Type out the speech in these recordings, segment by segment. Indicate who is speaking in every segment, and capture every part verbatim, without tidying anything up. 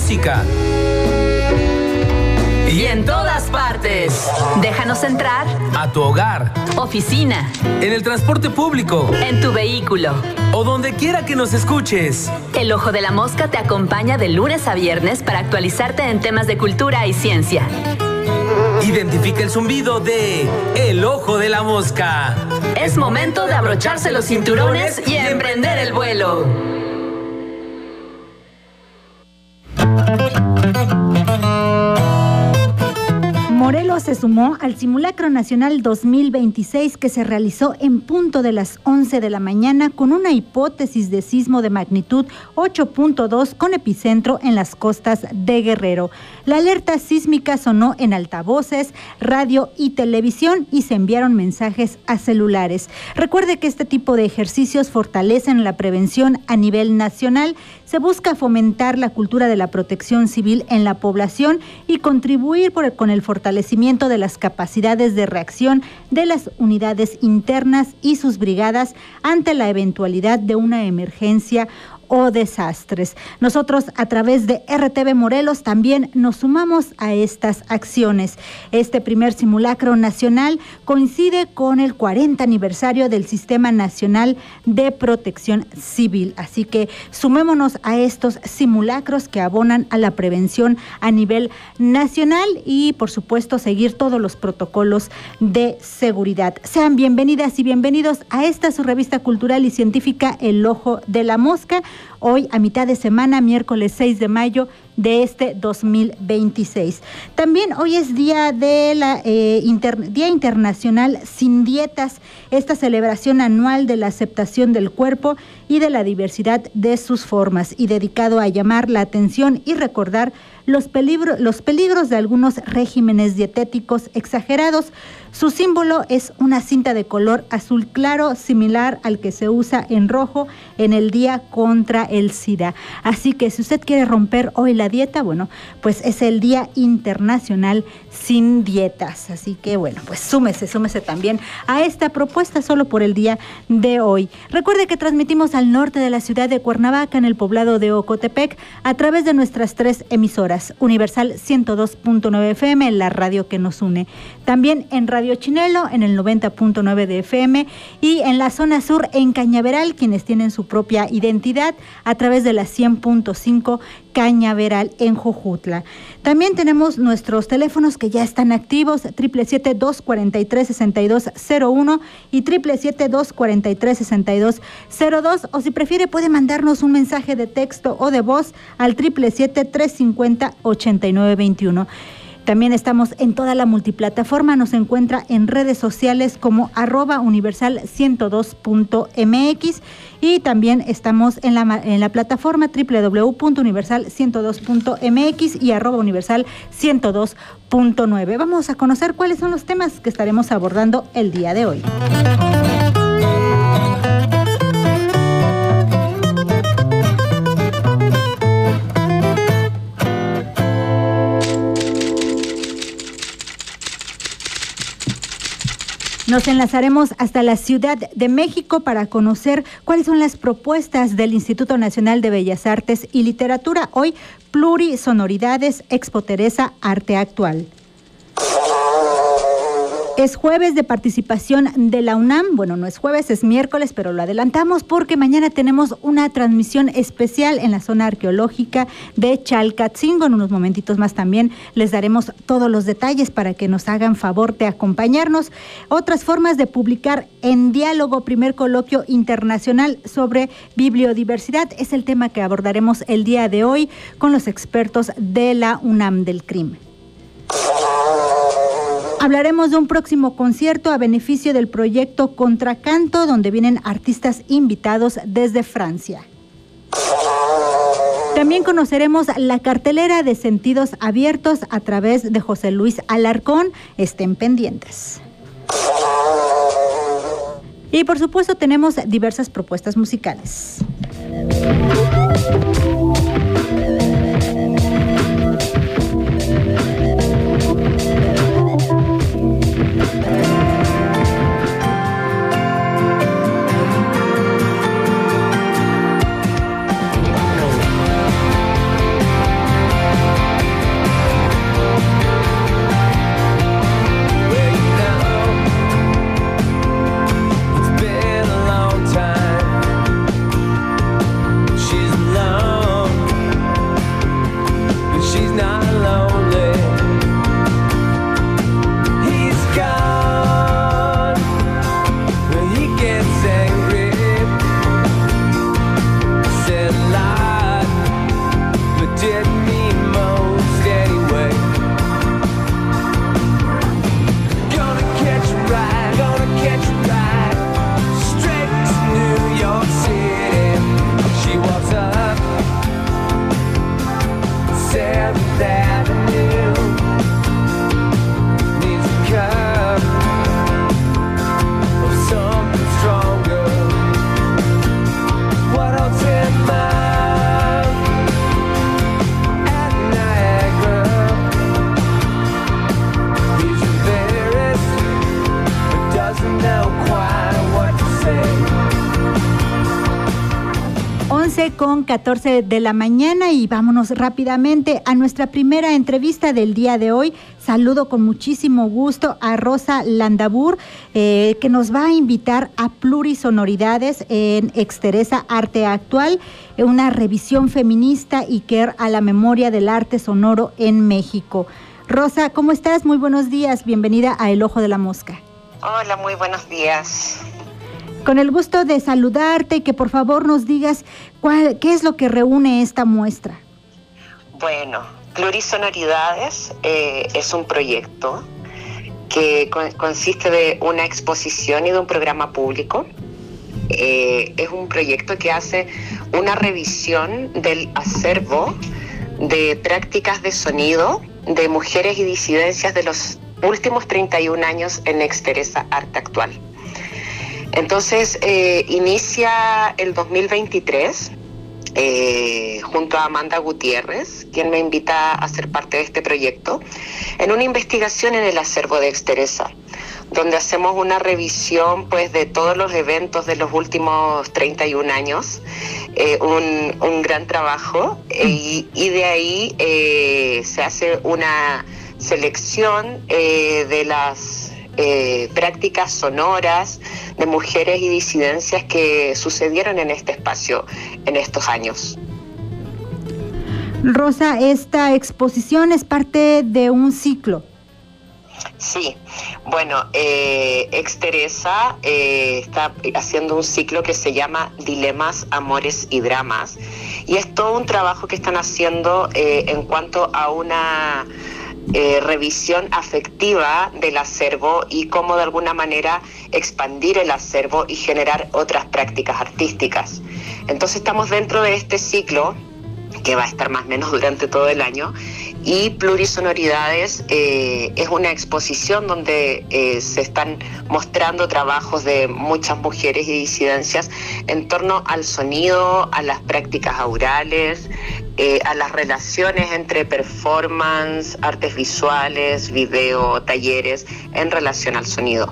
Speaker 1: música.
Speaker 2: Y en todas partes. Déjanos entrar.
Speaker 1: A tu hogar.
Speaker 2: Oficina.
Speaker 1: En el transporte público.
Speaker 2: En tu vehículo.
Speaker 1: O donde quiera que nos escuches.
Speaker 2: El Ojo de la Mosca te acompaña de lunes a viernes para actualizarte en temas de cultura y ciencia.
Speaker 1: Identifica el zumbido de El Ojo de la Mosca.
Speaker 2: Es momento de abrocharse los cinturones y emprender el vuelo.
Speaker 3: Morelos se sumó al Simulacro Nacional dos mil veintiséis que se realizó en punto de las once de la mañana con una hipótesis de sismo de magnitud ocho punto dos con epicentro en las costas de Guerrero. La alerta sísmica sonó en altavoces, radio y televisión y se enviaron mensajes a celulares. Recuerde que este tipo de ejercicios fortalecen la prevención a nivel nacional. Se busca fomentar la cultura de la protección civil en la población y contribuir por el, con el fortalecimiento de las capacidades de reacción de las unidades internas y sus brigadas ante la eventualidad de una emergencia o desastres. Nosotros a través de R T V Morelos también nos sumamos a estas acciones. Este primer simulacro nacional coincide con el cuarenta aniversario del Sistema Nacional de Protección Civil, así que sumémonos a estos simulacros que abonan a la prevención a nivel nacional y por supuesto seguir todos los protocolos de seguridad. Sean bienvenidas y bienvenidos a esta su revista cultural y científica El Ojo de la Mosca. Hoy a mitad de semana, miércoles seis de mayo de este dos mil veintiséis. También hoy es día de la eh, inter, Día Internacional Sin Dietas, esta celebración anual de la aceptación del cuerpo y de la diversidad de sus formas y dedicado a llamar la atención y recordar los peligros, los peligros de algunos regímenes dietéticos exagerados. Su símbolo es una cinta de color azul claro, similar al que se usa en rojo en el Día contra el SIDA. Así que si usted quiere romper hoy la dieta, bueno, pues es el Día Internacional Sin Dietas. Así que bueno, pues súmese, súmese también a esta propuesta solo por el día de hoy. Recuerde que transmitimos al norte de la ciudad de Cuernavaca, en el poblado de Ocotepec, a través de nuestras tres emisoras. Universal ciento dos punto nueve F M, la radio que nos une. También en Radio Chinelo, en el noventa punto nueve de F M, y en la zona sur, en Cañaveral, quienes tienen su propia identidad, a través de la cien punto cinco Cañaveral en Jojutla. También tenemos nuestros teléfonos que ya están activos, siete siete siete, dos cuatro tres, seis dos cero uno y siete siete siete, dos cuatro tres, seis dos cero dos, o si prefiere puede mandarnos un mensaje de texto o de voz al siete siete siete, tres cinco cero, ocho nueve dos uno. También estamos en toda la multiplataforma, nos encuentra en redes sociales como arroba universal ciento dos punto m x y también estamos en la, en la plataforma doble u doble u doble u punto universal ciento dos punto m x y arroba universal ciento dos punto nueve. Vamos a conocer cuáles son los temas que estaremos abordando el día de hoy. Nos enlazaremos hasta la Ciudad de México para conocer cuáles son las propuestas del Instituto Nacional de Bellas Artes y Literatura. Hoy, Plurisonoridades, Expo Teresa, Arte Actual. Es jueves de participación de la UNAM. Bueno, no es jueves, es miércoles, pero lo adelantamos porque mañana tenemos una transmisión especial en la zona arqueológica de Chalcatzingo. En unos momentitos más también les daremos todos los detalles para que nos hagan favor de acompañarnos. Otras formas de publicar en diálogo, primer coloquio internacional sobre bibliodiversidad, es el tema que abordaremos el día de hoy con los expertos de la UNAM del C R I M. Hablaremos de un próximo concierto a beneficio del proyecto Contracanto, donde vienen artistas invitados desde Francia. También conoceremos la cartelera de Sentidos Abiertos a través de José Luis Alarcón. Estén pendientes. Y por supuesto tenemos diversas propuestas musicales. catorce de la mañana y vámonos rápidamente a nuestra primera entrevista del día de hoy. Saludo con muchísimo gusto a Rosa Landabur, eh, que nos va a invitar a Plurisonoridades en Exteresa Arte Actual, una revisión feminista y care a la memoria del arte sonoro en México. Rosa, ¿cómo estás? Muy buenos días, bienvenida a El Ojo de la Mosca.
Speaker 4: Hola, muy buenos días.
Speaker 3: Con el gusto de saludarte y que por favor nos digas cuál, qué es lo que reúne esta muestra.
Speaker 4: Bueno, Plurisonoridades eh, es un proyecto que con, consiste de una exposición y de un programa público. Eh, es un proyecto que hace una revisión del acervo de prácticas de sonido de mujeres y disidencias de los últimos treinta y un años en Exteresa Arte Actual. Entonces, eh, inicia el dos mil veintitrés eh, junto a Amanda Gutiérrez, quien me invita a ser parte de este proyecto, en una investigación en el acervo de Exteresa, donde hacemos una revisión pues, de todos los eventos de los últimos treinta y un años, eh, un, un gran trabajo, eh, y, y de ahí eh, se hace una selección eh, de las Eh, prácticas sonoras de mujeres y disidencias que sucedieron en este espacio en estos años.
Speaker 3: Rosa, esta exposición es parte de un ciclo.
Speaker 4: Sí, bueno, eh, Exteresa eh, está haciendo un ciclo que se llama Dilemas, Amores y Dramas, y es todo un trabajo que están haciendo eh, en cuanto a una Eh, revisión afectiva del acervo y cómo de alguna manera expandir el acervo y generar otras prácticas artísticas. Entonces estamos dentro de este ciclo que va a estar más o menos durante todo el año, y Plurisonoridades eh, es una exposición donde eh, se están mostrando trabajos de muchas mujeres y disidencias en torno al sonido, a las prácticas aurales, eh, a las relaciones entre performance, artes visuales, video, talleres en relación al sonido.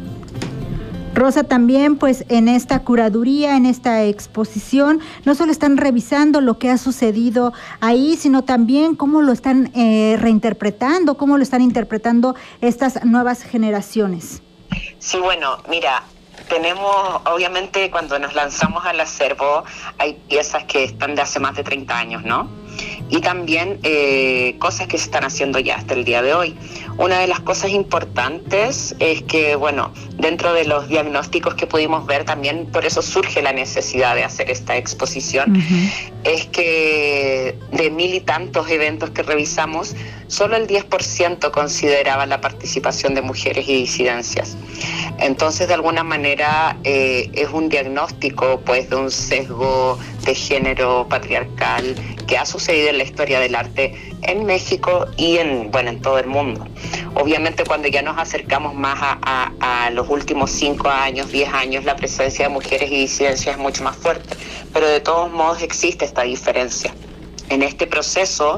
Speaker 3: Rosa, también pues en esta curaduría, en esta exposición, no solo están revisando lo que ha sucedido ahí, sino también cómo lo están eh, reinterpretando, cómo lo están interpretando estas nuevas generaciones.
Speaker 4: Sí, bueno, mira, tenemos, obviamente cuando nos lanzamos al acervo, hay piezas que están de hace más de treinta años, ¿no? Y también eh, cosas que se están haciendo ya hasta el día de hoy. Una de las cosas importantes es que, bueno, dentro de los diagnósticos que pudimos ver también, por eso surge la necesidad de hacer esta exposición, uh-huh. es que de mil y tantos eventos que revisamos, solo el diez por ciento consideraba la participación de mujeres y disidencias. Entonces, de alguna manera, eh, es un diagnóstico pues, de un sesgo de género patriarcal que ha sucedido en la historia del arte en México y en, bueno, en todo el mundo. Obviamente cuando ya nos acercamos más a, a, a los últimos cinco años, diez años, la presencia de mujeres y disidencias es mucho más fuerte, pero de todos modos existe esta diferencia. En este proceso,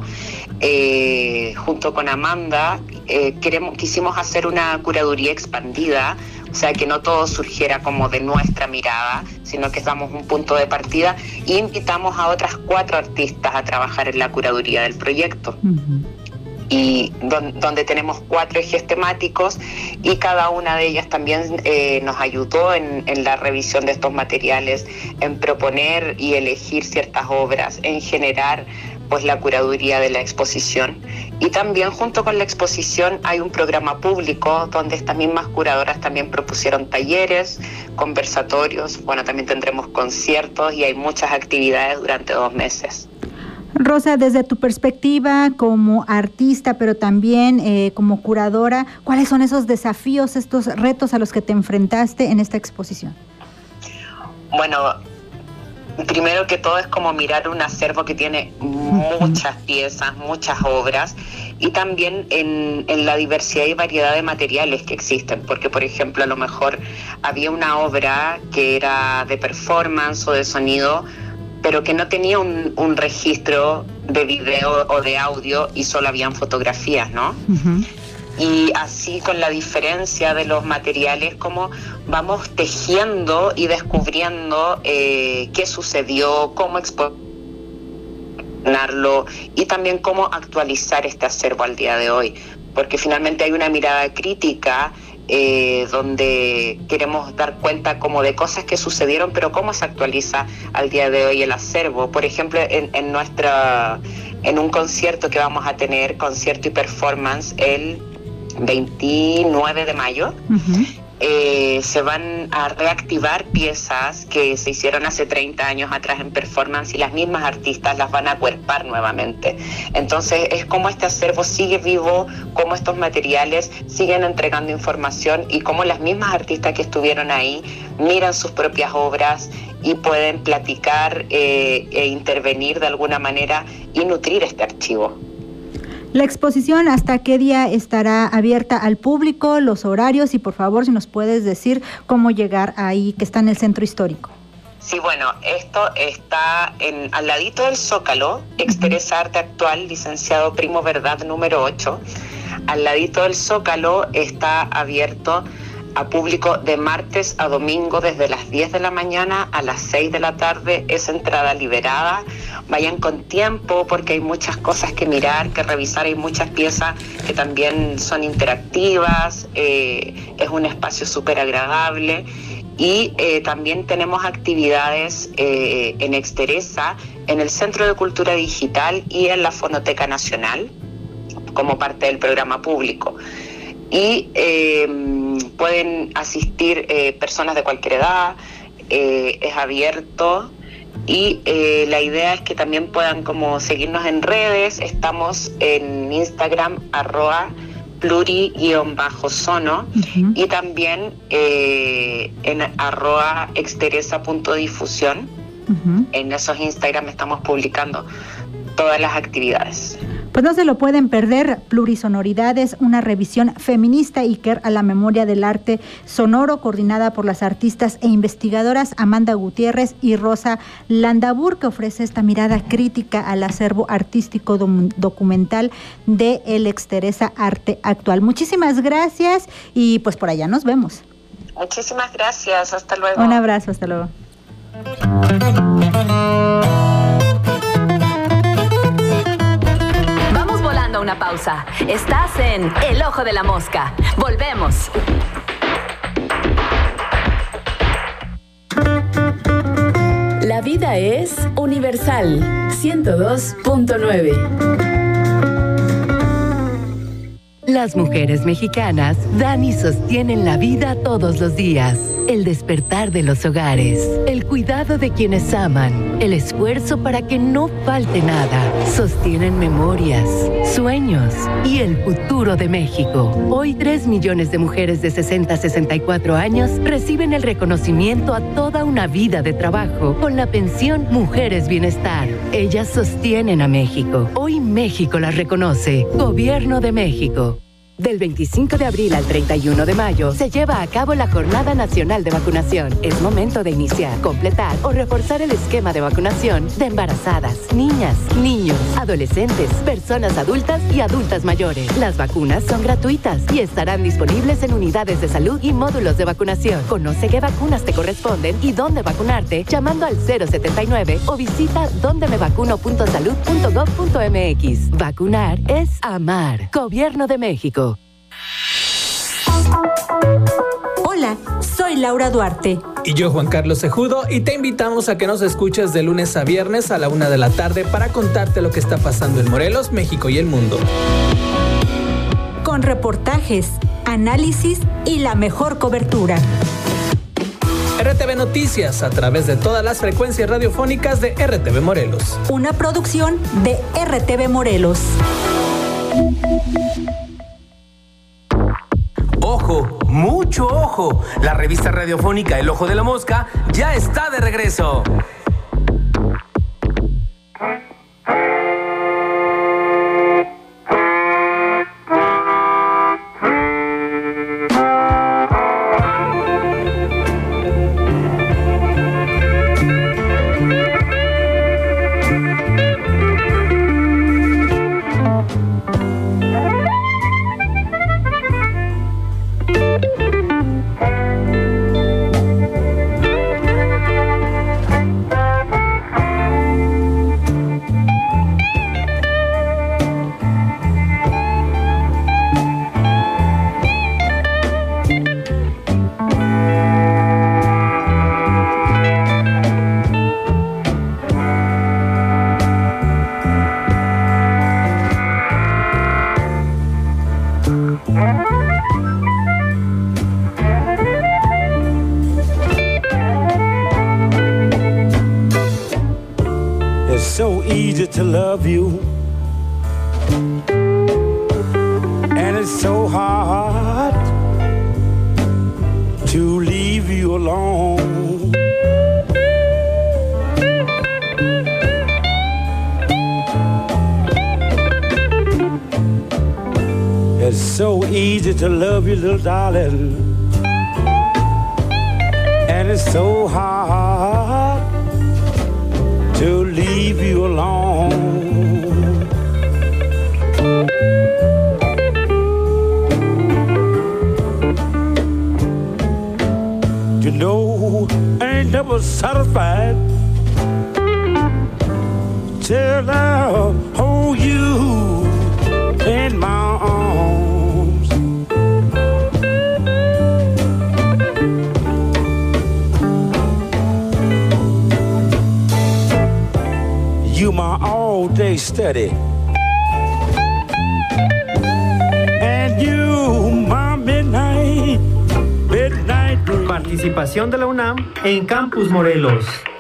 Speaker 4: eh, junto con Amanda, eh, queremos, quisimos hacer una curaduría expandida, o sea, que no todo surgiera como de nuestra mirada, sino que damos un punto de partida e invitamos a otras cuatro artistas a trabajar en la curaduría del proyecto. Uh-huh. Y don, donde tenemos cuatro ejes temáticos y cada una de ellas también eh, nos ayudó en, en la revisión de estos materiales, en proponer y elegir ciertas obras, en generar pues la curaduría de la exposición. Y también junto con la exposición hay un programa público donde estas mismas curadoras también propusieron talleres, conversatorios, bueno, también tendremos conciertos y hay muchas actividades durante dos meses.
Speaker 3: Rosa, desde tu perspectiva como artista, pero también eh, como curadora, ¿cuáles son esos desafíos, estos retos a los que te enfrentaste en esta exposición?
Speaker 4: Bueno, primero que todo es como mirar un acervo que tiene muchas piezas, muchas obras, y también en, en la diversidad y variedad de materiales que existen, porque por ejemplo a lo mejor había una obra que era de performance o de sonido, pero que no tenía un, un registro de video o de audio y solo habían fotografías, ¿no? Uh-huh. Y así con la diferencia de los materiales, como vamos tejiendo y descubriendo eh, qué sucedió, cómo expo- ordenarlo y también cómo actualizar este acervo al día de hoy, porque finalmente hay una mirada crítica eh, donde queremos dar cuenta como de cosas que sucedieron, pero cómo se actualiza al día de hoy el acervo. Por ejemplo, en, en nuestra en un concierto que vamos a tener, concierto y performance, el veintinueve de mayo, uh-huh. eh, se van a reactivar piezas que se hicieron hace treinta años atrás en performance y las mismas artistas las van a acuerpar nuevamente. Entonces es como este acervo sigue vivo, cómo estos materiales siguen entregando información y cómo las mismas artistas que estuvieron ahí miran sus propias obras y pueden platicar eh, e intervenir de alguna manera y nutrir este archivo.
Speaker 3: La exposición, ¿hasta qué día estará abierta al público, los horarios? Y por favor, si nos puedes decir cómo llegar ahí, que está en el centro histórico.
Speaker 4: Sí, bueno, esto está en, al ladito del Zócalo, Exteresa Arte Actual, licenciado Primo Verdad número ocho. Al ladito del Zócalo está abierto a público de martes a domingo desde las diez de la mañana a las seis de la tarde. Es entrada liberada. Vayan con tiempo porque hay muchas cosas que mirar, que revisar. Hay muchas piezas que también son interactivas. Eh, es un espacio súper agradable. Y eh, también tenemos actividades eh, en Exteresa, en el Centro de Cultura Digital y en la Fonoteca Nacional, como parte del programa público. Y eh, pueden asistir eh, personas de cualquier edad, eh, es abierto y eh, la idea es que también puedan como seguirnos en redes. Estamos en Instagram arroba pluri-sono uh-huh. y también eh, en arroba exteresa.difusión. Uh-huh. En esos Instagram estamos publicando todas las actividades.
Speaker 3: Pues no se lo pueden perder, Plurisonoridades, una revisión feminista y care a la memoria del arte sonoro, coordinada por las artistas e investigadoras Amanda Gutiérrez y Rosa Landabur, que ofrece esta mirada crítica al acervo artístico dom- documental de el Exteresa Arte Actual. Muchísimas gracias y pues por allá nos vemos.
Speaker 4: Muchísimas gracias, hasta luego.
Speaker 3: Un abrazo, hasta luego.
Speaker 2: Una pausa. Estás en El Ojo de la Mosca. Volvemos. La vida es universal. ciento dos punto nueve.
Speaker 5: Las mujeres mexicanas dan y sostienen la vida todos los días. El despertar de los hogares, el cuidado de quienes aman, el esfuerzo para que no falte nada. Sostienen memorias, sueños y el futuro de México. Hoy tres millones de mujeres de sesenta a sesenta y cuatro años reciben el reconocimiento a toda una vida de trabajo con la pensión Mujeres Bienestar. Ellas sostienen a México. Hoy México las reconoce. Gobierno de México. Del veinticinco de abril al treinta y uno de mayo se lleva a cabo la Jornada Nacional de Vacunación. Es momento de iniciar, completar o reforzar el esquema de vacunación de embarazadas, niñas, niños, adolescentes, personas adultas y adultas mayores. Las vacunas son gratuitas y estarán disponibles en unidades de salud y módulos de vacunación. Conoce qué vacunas te corresponden y dónde vacunarte llamando al cero setenta y nueve o visita donde me vacuno punto salud punto gob punto mx. Vacunar es amar. Gobierno de México.
Speaker 6: Hola, soy Laura Duarte.
Speaker 7: Y yo, Juan Carlos Cejudo, y te invitamos a que nos escuches de lunes a viernes a la una de la tarde para contarte lo que está pasando en Morelos, México y el mundo.
Speaker 6: Con reportajes, análisis y la mejor cobertura.
Speaker 7: R T V Noticias, a través de todas las frecuencias radiofónicas de R T V Morelos.
Speaker 6: Una producción de R T V Morelos.
Speaker 1: Ojo, mucho ojo. La revista radiofónica El Ojo de la Mosca ya está de regreso.
Speaker 8: And it's so hard to leave you alone. It's so easy to love you, little darling, and it's so hard to leave you alone. You know, I ain't never satisfied till I hold you in my arms. You my all-day study, and you my midnight, midnight dream.
Speaker 9: Participación de la UNAM en Campus Morelos.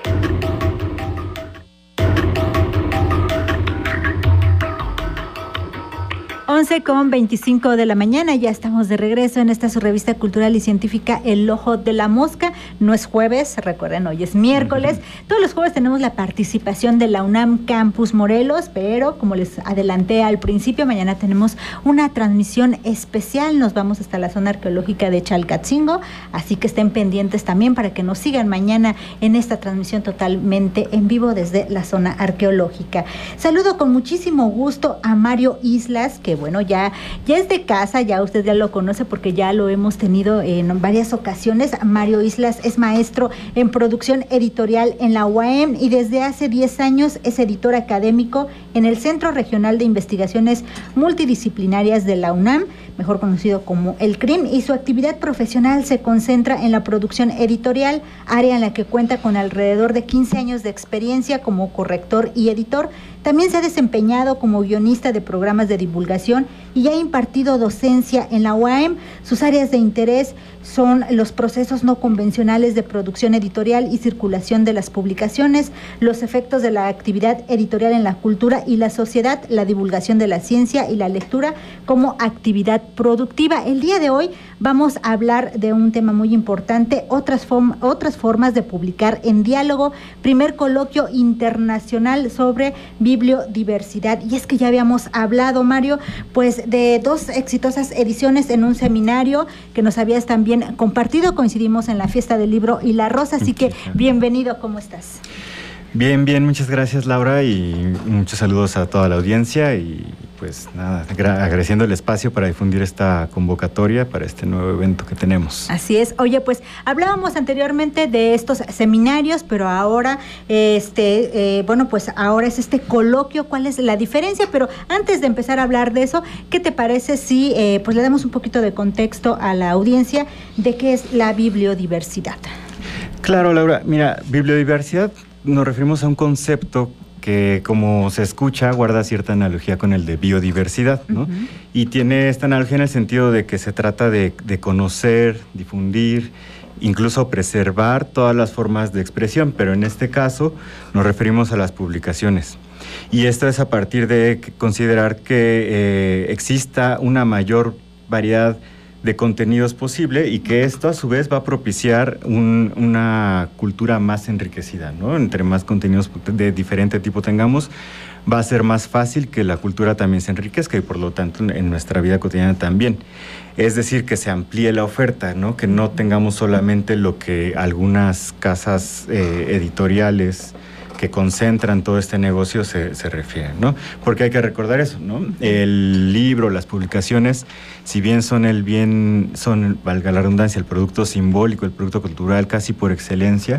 Speaker 3: once con veinticinco de la mañana, ya estamos de regreso en esta su revista cultural y científica El Ojo de la Mosca. No es jueves, recuerden, hoy es miércoles. Todos los jueves tenemos la participación de la UNAM Campus Morelos, pero como les adelanté al principio, mañana tenemos una transmisión especial. Nos vamos hasta la zona arqueológica de Chalcatzingo, así que estén pendientes también para que nos sigan mañana en esta transmisión totalmente en vivo desde la zona arqueológica. Saludo con muchísimo gusto a Mario Islas, que bueno, ya, ya es de casa, ya usted ya lo conoce porque ya lo hemos tenido en varias ocasiones. Mario Islas es maestro en producción editorial en la U A M y desde hace diez años es editor académico en el Centro Regional de Investigaciones Multidisciplinarias de la UNAM, mejor conocido como el C R I M, y su actividad profesional se concentra en la producción editorial, área en la que cuenta con alrededor de quince años de experiencia como corrector y editor. También se ha desempeñado como guionista de programas de divulgación y ha impartido docencia en la U A M. Sus áreas de interés son los procesos no convencionales de producción editorial y circulación de las publicaciones, los efectos de la actividad editorial en la cultura y la sociedad, la divulgación de la ciencia y la lectura como actividad productiva. El día de hoy vamos a hablar de un tema muy importante, otras, form- otras formas de publicar en diálogo, primer coloquio internacional sobre bibliodiversidad. Y es que ya habíamos hablado, Mario, pues de dos exitosas ediciones en un seminario que nos habías también compartido. Coincidimos en la Fiesta del Libro y la Rosa, así que bienvenido, ¿cómo estás?
Speaker 10: Bien, bien, muchas gracias, Laura, y muchos saludos a toda la audiencia y pues nada, gra- agradeciendo el espacio para difundir esta convocatoria para este nuevo evento que tenemos.
Speaker 3: Así es. Oye, pues hablábamos anteriormente de estos seminarios, pero ahora, este, eh, bueno, pues ahora es este coloquio. ¿Cuál es la diferencia? Pero antes de empezar a hablar de eso, ¿qué te parece si eh, pues le damos un poquito de contexto a la audiencia de qué es la bibliodiversidad?
Speaker 10: Claro, Laura. Mira, bibliodiversidad nos referimos a un concepto que, como se escucha, guarda cierta analogía con el de biodiversidad, ¿no? Uh-huh. Y tiene esta analogía en el sentido de que se trata de, de conocer, difundir, incluso preservar todas las formas de expresión, pero en este caso nos referimos a las publicaciones. Y esto es a partir de considerar que eh, exista una mayor variedad de contenidos posible y que esto a su vez va a propiciar un, una cultura más enriquecida, ¿no? Entre más contenidos de diferente tipo tengamos, va a ser más fácil que la cultura también se enriquezca y por lo tanto en nuestra vida cotidiana también. Es decir, que se amplíe la oferta, ¿no? Que no tengamos solamente lo que algunas casas eh, editoriales que concentran todo este negocio se, se refieren, ¿no? Porque hay que recordar eso, ¿no? El libro, las publicaciones, si bien son el bien, son, valga la redundancia, el producto simbólico, el producto cultural casi por excelencia,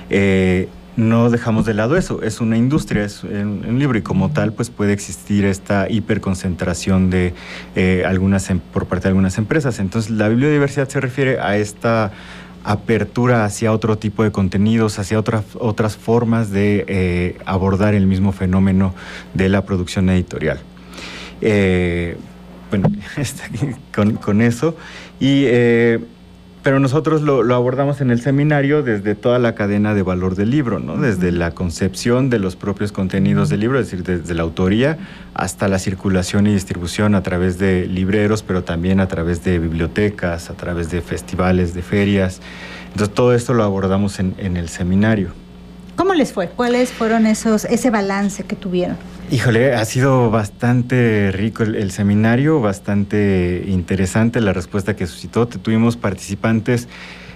Speaker 10: eh, no dejamos de lado eso, es una industria, es un, un libro y como tal pues puede existir esta hiperconcentración de eh, algunas, por parte de algunas empresas. Entonces la bibliodiversidad se refiere a esta apertura hacia otro tipo de contenidos, hacia otras otras formas de eh, abordar el mismo fenómeno de la producción editorial. Eh, bueno, con, con eso. Y eh, pero nosotros lo, lo abordamos en el seminario desde toda la cadena de valor del libro, ¿no? Desde la concepción de los propios contenidos del libro, es decir, desde la autoría hasta la circulación y distribución a través de libreros, pero también a través de bibliotecas, a través de festivales, de ferias. Entonces, todo esto lo abordamos en, en el seminario.
Speaker 3: ¿Cómo les fue? ¿Cuáles fueron esos, ese balance que tuvieron?
Speaker 10: Híjole, ha sido bastante rico el, el seminario, bastante interesante la respuesta que suscitó. Tuvimos participantes,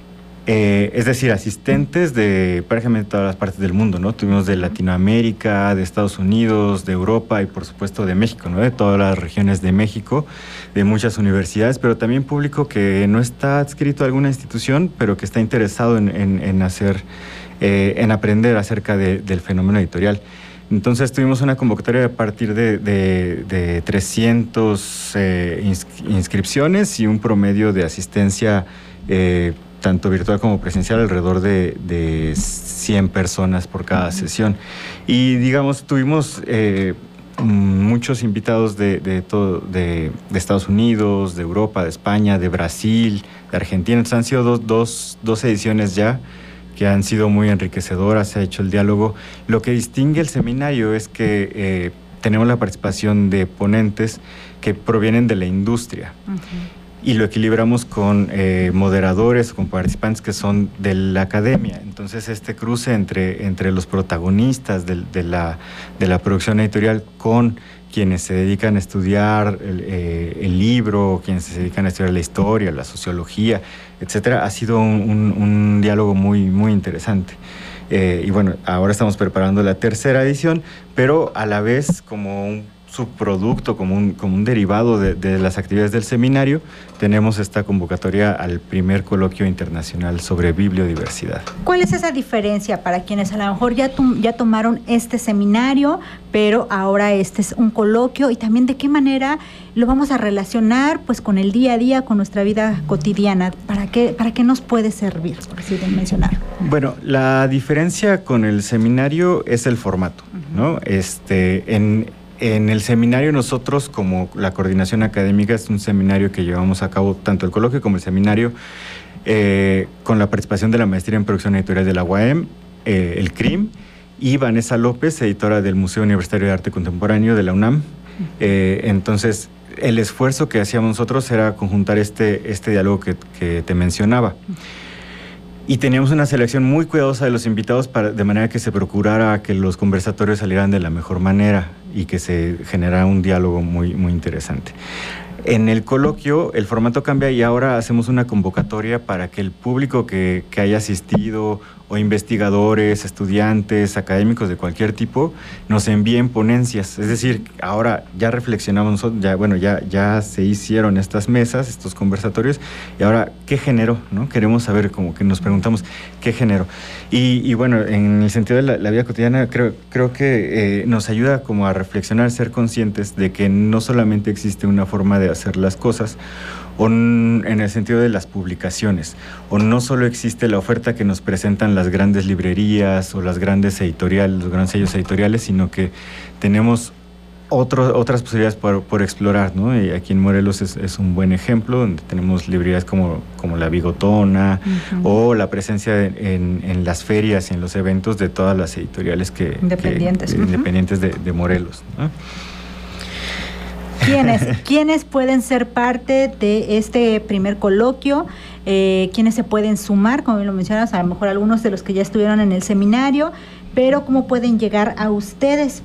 Speaker 10: eh, es decir, asistentes de prácticamente todas las partes del mundo, ¿no? Tuvimos de Latinoamérica, de Estados Unidos, de Europa y por supuesto de México, ¿no? De todas las regiones de México, de muchas universidades, pero también público que no está adscrito a alguna institución, pero que está interesado en, en, en hacer, eh, en aprender acerca de, del fenómeno editorial. Entonces tuvimos una convocatoria a partir de, de, de trescientas eh, inscripciones y un promedio de asistencia eh, tanto virtual como presencial alrededor de, de cien personas por cada sesión. Y digamos, tuvimos eh, muchos invitados de, de, todo, de, de Estados Unidos, de Europa, de España, de Brasil, de Argentina. Entonces han sido dos, dos, dos ediciones ya que han sido muy enriquecedoras, se ha hecho el diálogo. Lo que distingue el seminario es que eh, tenemos la participación de ponentes que provienen de la industria. Uh-huh. Y lo equilibramos con eh, moderadores, con participantes que son de la academia. Entonces este cruce entre, entre los protagonistas de, de, la, de la producción editorial con quienes se dedican a estudiar el, eh, el libro, quienes se dedican a estudiar la historia, la sociología, etcétera, ha sido un, un, un diálogo muy, muy interesante. Eh, y bueno, ahora estamos preparando la tercera edición, pero a la vez como un subproducto, como un, como un derivado de, de las actividades del seminario, tenemos esta convocatoria al primer coloquio internacional sobre bibliodiversidad.
Speaker 3: ¿Cuál es esa diferencia para quienes a lo mejor ya, tom, ya tomaron este seminario, pero ahora este es un coloquio, y también de qué manera lo vamos a relacionar pues con el día a día, con nuestra vida cotidiana? ¿Para qué, para qué nos puede servir, por así de mencionar?
Speaker 10: Bueno, la diferencia con el seminario es el formato, uh-huh. ¿no? Este, en En el seminario nosotros, como la coordinación académica, es un seminario que llevamos a cabo, tanto el coloquio como el seminario, eh, con la participación de la maestría en producción editorial de la U A M, eh, el C R I M, y Vanessa López, editora del Museo Universitario de Arte Contemporáneo de la UNAM. Eh, entonces, el esfuerzo que hacíamos nosotros era conjuntar este, este diálogo que, que te mencionaba. Y teníamos una selección muy cuidadosa de los invitados para, de manera que se procurara que los conversatorios salieran de la mejor manera y que se generara un diálogo muy, muy interesante. En el coloquio el formato cambia y ahora hacemos una convocatoria para que el público que, que haya asistido, o investigadores, estudiantes, académicos de cualquier tipo, nos envíen ponencias. Es decir, ahora ya reflexionamos, ya, bueno, ya, ya se hicieron estas mesas, estos conversatorios, y ahora, ¿qué generó? ¿No? Queremos saber, como que nos preguntamos, ¿qué generó? Y, y bueno, en el sentido de la, la vida cotidiana, creo, creo que eh, nos ayuda como a reflexionar, ser conscientes de que no solamente existe una forma de hacer las cosas, o en el sentido de las publicaciones, o no solo existe la oferta que nos presentan las grandes librerías o las grandes editoriales, los grandes sellos editoriales, sino que tenemos otro, otras posibilidades por, por explorar, ¿no? Y aquí en Morelos es, es un buen ejemplo, donde tenemos librerías como, como La Bigotona, uh-huh. o la presencia de, en, en las ferias y en los eventos de todas las editoriales que,
Speaker 3: independientes,
Speaker 10: que,
Speaker 3: uh-huh.
Speaker 10: independientes de, de Morelos, ¿no?
Speaker 3: ¿Quiénes, ¿Quiénes pueden ser parte de este primer coloquio? Eh, ¿Quiénes se pueden sumar? Como lo mencionas, a lo mejor algunos de los que ya estuvieron en el seminario, pero ¿cómo pueden llegar a ustedes?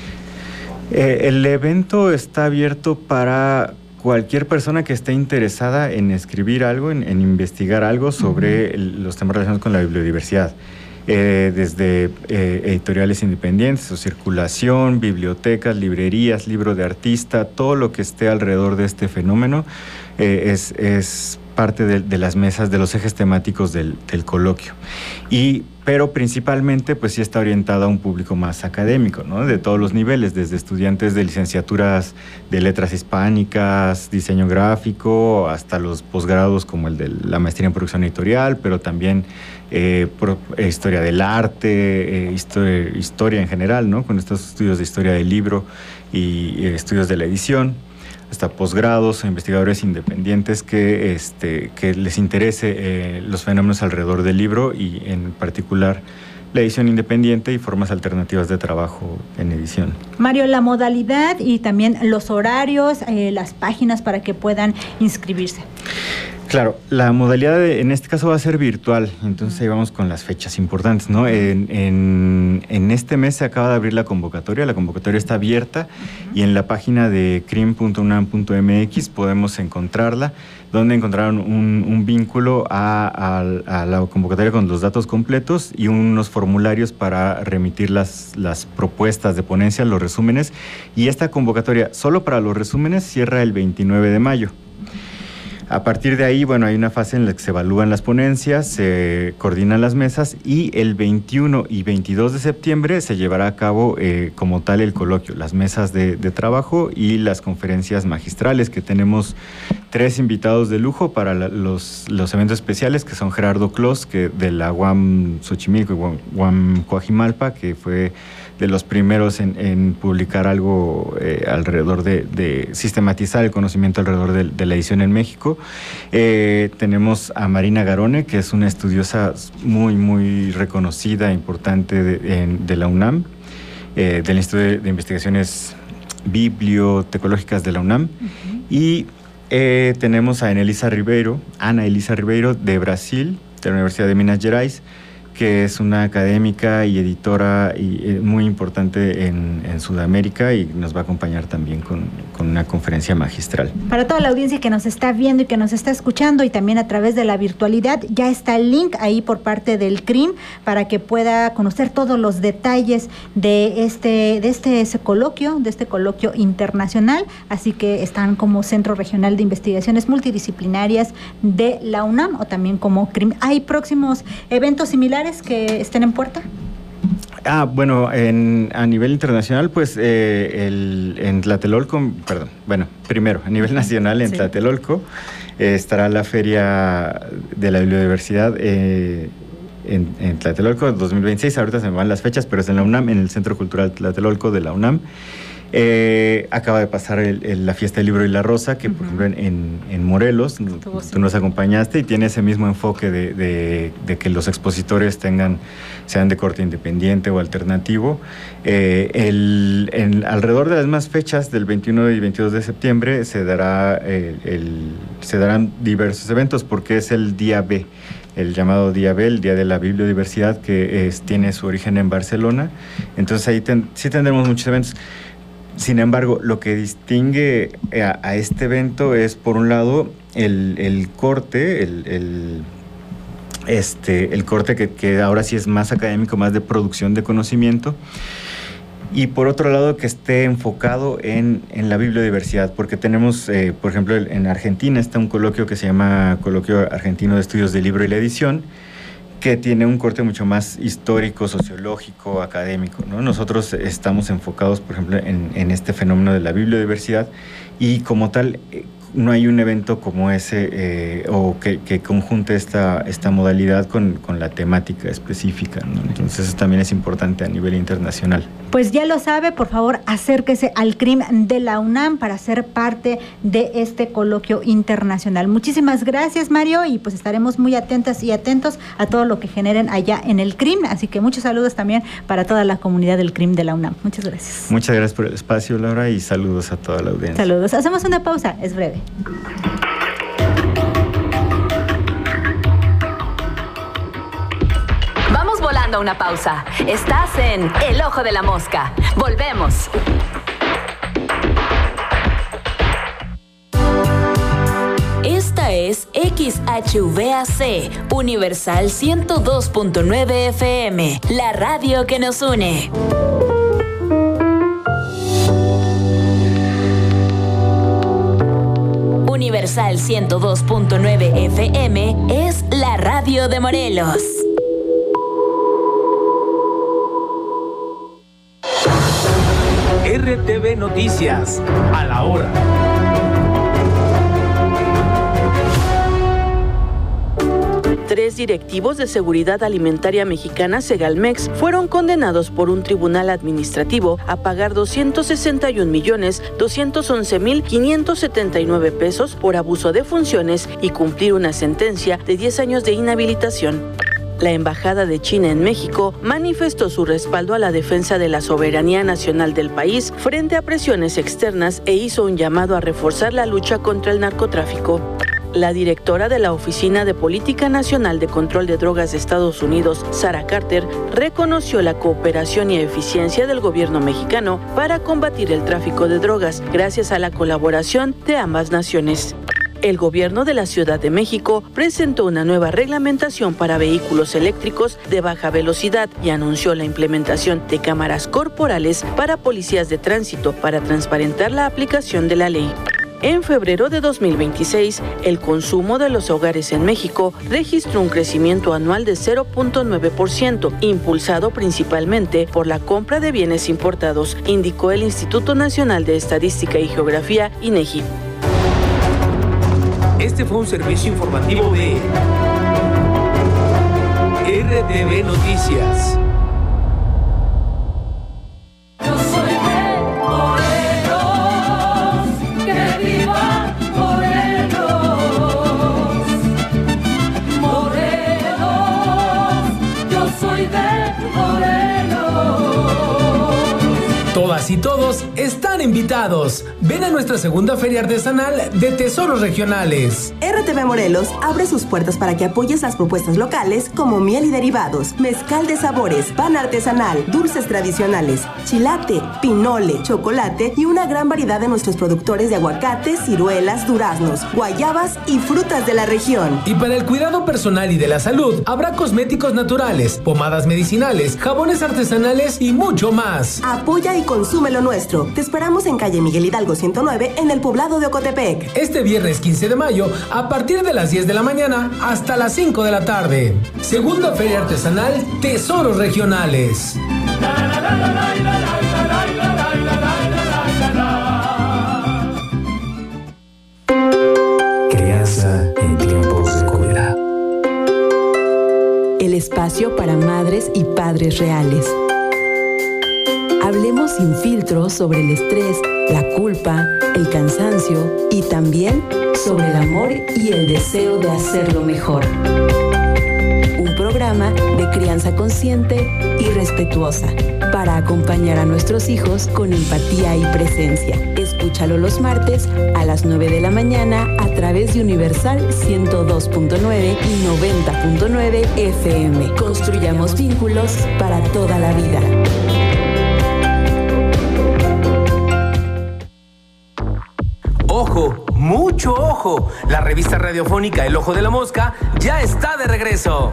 Speaker 10: Eh, el evento está abierto para cualquier persona que esté interesada en escribir algo, en, en investigar algo sobre uh-huh. el, los temas relacionados con la bibliodiversidad. Eh, desde eh, editoriales independientes o circulación, bibliotecas, librerías, libro de artista, todo lo que esté alrededor de este fenómeno eh, es, es parte de, de las mesas, de los ejes temáticos del, del coloquio. Y, pero principalmente pues sí está orientada a un público más académico, ¿no? De todos los niveles, desde estudiantes de licenciaturas de letras hispánicas, diseño gráfico, hasta los posgrados como el de la maestría en producción editorial, pero también eh, por, eh, historia del arte, eh, historia, historia en general, ¿no? Con estos estudios de historia del libro y eh, estudios de la edición. hasta posgrados o investigadores independientes que, este, que les interese eh, los fenómenos alrededor del libro y en particular la edición independiente y formas alternativas de trabajo en edición.
Speaker 3: Mario, la modalidad y también los horarios, eh, las páginas para que puedan inscribirse.
Speaker 10: Claro, la modalidad de, en este caso va a ser virtual, entonces ahí vamos con las fechas importantes, ¿no? En, en, en este mes se acaba de abrir la convocatoria, la convocatoria está abierta uh-huh. y en la página de crim punto unam punto m x podemos encontrarla, donde encontraron un, un vínculo a, a, a la convocatoria con los datos completos y unos formularios para remitir las, las propuestas de ponencia, los resúmenes, y esta convocatoria solo para los resúmenes cierra el veintinueve de mayo. A partir de ahí, bueno, hay una fase en la que se evalúan las ponencias, se coordinan las mesas y el veintiuno y veintidós de septiembre se llevará a cabo eh, como tal el coloquio, las mesas de, de trabajo y las conferencias magistrales, que tenemos tres invitados de lujo para la, los, los eventos especiales, que son Gerardo Clos, que de la U A M Xochimilco y U A M Coajimalpa, que fue de los primeros en, en publicar algo eh, alrededor de, de sistematizar el conocimiento alrededor de, de la edición en México. Eh, tenemos a Marina Garone, que es una estudiosa muy, muy reconocida, importante de, en, de la UNAM, eh, del Instituto de, de Investigaciones Bibliotecológicas de la UNAM. Uh-huh. Y eh, tenemos a Ana Elisa Ribeiro, Ana Elisa Ribeiro, de Brasil, de la Universidad de Minas Gerais, que es una académica y editora y, eh, muy importante en, en Sudamérica, y nos va a acompañar también con, con una conferencia magistral.
Speaker 3: Para toda la audiencia que nos está viendo y que nos está escuchando y también a través de la virtualidad, ya está el link ahí por parte del C R I M para que pueda conocer todos los detalles de este, de este ese coloquio, de este coloquio internacional. Así que están como Centro Regional de Investigaciones Multidisciplinarias de la UNAM o también como C R I M. ¿Hay próximos eventos similares que estén en puerta?
Speaker 10: Ah, bueno, en, a nivel internacional, pues eh, el, en Tlatelolco, perdón, bueno, primero, a nivel nacional en sí. Tlatelolco eh, estará la Feria de la Biodiversidad eh, en, en Tlatelolco dos mil veintiséis, ahorita se me van las fechas, pero es en la UNAM, en el Centro Cultural Tlatelolco de la UNAM. Eh, acaba de pasar el, el, la Fiesta del Libro y la Rosa, que uh-huh. por ejemplo en, en Morelos, tú sí. nos acompañaste, y tiene ese mismo enfoque de, de, de que los expositores tengan, sean de corte independiente o alternativo. Eh, el, en, alrededor de las mismas fechas, del veintiuno y veintidós de septiembre, se, dará, el, el, se darán diversos eventos, porque es el Día B, el llamado Día B, el Día de la Bibliodiversidad, que es, tiene su origen en Barcelona. Entonces ahí ten, sí tendremos muchos eventos. Sin embargo, lo que distingue a, a este evento es, por un lado, el, el corte, el, el, este, el corte que, que ahora sí es más académico, más de producción de conocimiento, y por otro lado que esté enfocado en, en la bibliodiversidad, porque tenemos, eh, por ejemplo, en Argentina está un coloquio que se llama Coloquio Argentino de Estudios del Libro y la Edición, que tiene un corte mucho más histórico, sociológico, académico, ¿no? Nosotros estamos enfocados, por ejemplo, en, en este fenómeno de la bibliodiversidad, y como tal no hay un evento como ese eh, o que, que conjunte esta, esta modalidad con, con la temática específica, ¿no? Entonces eso también es importante a nivel internacional.
Speaker 3: Pues ya lo sabe, por favor, acérquese al C R I M de la UNAM para ser parte de este coloquio internacional. Muchísimas gracias, Mario, y pues estaremos muy atentas y atentos a todo lo que generen allá en el C R I M, así que muchos saludos también para toda la comunidad del C R I M de la UNAM. Muchas gracias.
Speaker 10: Muchas gracias por el espacio, Laura, y saludos a toda la audiencia.
Speaker 3: Saludos. Hacemos una pausa, es breve.
Speaker 2: Vamos volando a una pausa. Estás en El Ojo de la Mosca. Volvemos. Esta es X H V A C, Universal ciento dos punto nueve F M, la radio que nos une. Universal ciento dos punto nueve F M es la radio de Morelos.
Speaker 1: R T V Noticias, a la hora.
Speaker 11: Tres directivos de Seguridad Alimentaria Mexicana, Segalmex, fueron condenados por un tribunal administrativo a pagar doscientos sesenta y un millones doscientos once mil quinientos setenta y nueve pesos por abuso de funciones y cumplir una sentencia de diez años de inhabilitación. La Embajada de China en México manifestó su respaldo a la defensa de la soberanía nacional del país frente a presiones externas e hizo un llamado a reforzar la lucha contra el narcotráfico. La directora de la Oficina de Política Nacional de Control de Drogas de Estados Unidos, Sarah Carter, reconoció la cooperación y eficiencia del gobierno mexicano para combatir el tráfico de drogas gracias a la colaboración de ambas naciones. El gobierno de la Ciudad de México presentó una nueva reglamentación para vehículos eléctricos de baja velocidad y anunció la implementación de cámaras corporales para policías de tránsito para transparentar la aplicación de la ley. En febrero de dos mil veintiséis, el consumo de los hogares en México registró un crecimiento anual de cero punto nueve por ciento, impulsado principalmente por la compra de bienes importados, indicó el Instituto Nacional de Estadística y Geografía, INEGI.
Speaker 1: Este fue un servicio informativo de R T V Noticias. Todas y todos están invitados. Ven a nuestra segunda feria artesanal de tesoros regionales.
Speaker 12: R T V Morelos abre sus puertas para que apoyes las propuestas locales como miel y derivados, mezcal de sabores, pan artesanal, dulces tradicionales, chilate, pinole, chocolate y una gran variedad de nuestros productores de aguacates, ciruelas, duraznos, guayabas y frutas de la región.
Speaker 1: Y para el cuidado personal y de la salud, habrá cosméticos naturales, pomadas medicinales, jabones artesanales y mucho más.
Speaker 12: Apoya y consume lo nuestro. Te esperamos en calle Miguel Hidalgo ciento nueve en el poblado de Ocotepec.
Speaker 1: Este viernes quince de mayo a partir de las diez de la mañana hasta las cinco de la tarde. Segunda Feria Artesanal Tesoros Regionales.
Speaker 13: Crianza en tiempos de cólera.
Speaker 6: El espacio para madres y padres reales. Hablemos sin filtro sobre el estrés, la culpa, el cansancio y también sobre el amor y el deseo de hacerlo mejor. Un programa de crianza consciente y respetuosa para acompañar a nuestros hijos con empatía y presencia. Escúchalo los martes a las nueve de la mañana a través de Universal ciento dos punto nueve y noventa punto nueve F M. Construyamos vínculos para toda la vida.
Speaker 1: ¡Ojo! ¡Mucho ojo! La revista radiofónica El Ojo de la Mosca ya está de regreso.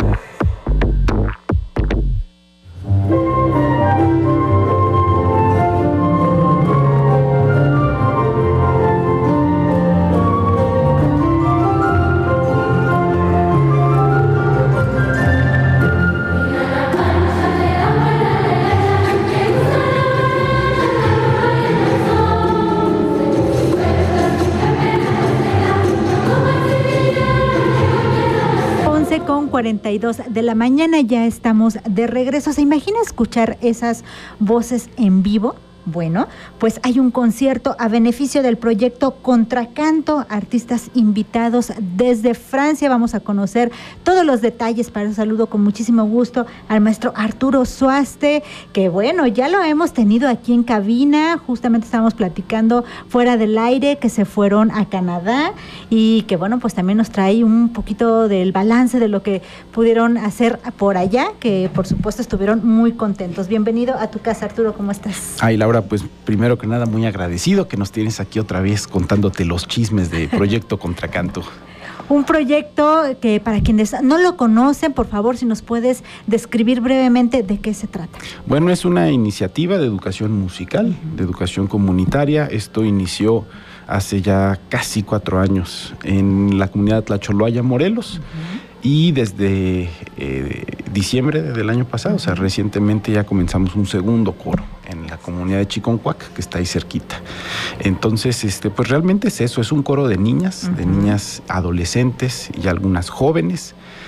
Speaker 3: cuarenta y dos de la mañana, ya estamos de regreso. ¿Se imagina escuchar esas voces en vivo? Bueno, pues hay un concierto a beneficio del proyecto Contracanto, artistas invitados desde Francia. Vamos a conocer todos los detalles. Para eso saludo con muchísimo gusto al maestro Arturo Suaste, que bueno, ya lo hemos tenido aquí en cabina. Justamente estábamos platicando fuera del aire que se fueron a Canadá y que bueno, pues también nos trae un poquito del balance de lo que pudieron hacer por allá, que por supuesto estuvieron muy contentos. Bienvenido a tu casa, Arturo, ¿cómo estás?
Speaker 14: Ay, Laura, pues primero que nada muy agradecido que nos tienes aquí otra vez contándote los chismes de Proyecto Contracanto.
Speaker 3: Un proyecto que para quienes no lo conocen, por favor, si nos puedes describir brevemente de qué se trata.
Speaker 14: Bueno, es una iniciativa de educación musical, uh-huh. de educación comunitaria. Esto inició hace ya casi cuatro años en la comunidad de Tlacholoaya, Morelos. Uh-huh. Y desde eh, diciembre del año pasado, o sea, recientemente ya comenzamos un segundo coro en la comunidad de Chiconcuac, que está ahí cerquita. Entonces, este, pues realmente es eso, es un coro de niñas, uh-huh. de niñas adolescentes y algunas jóvenes,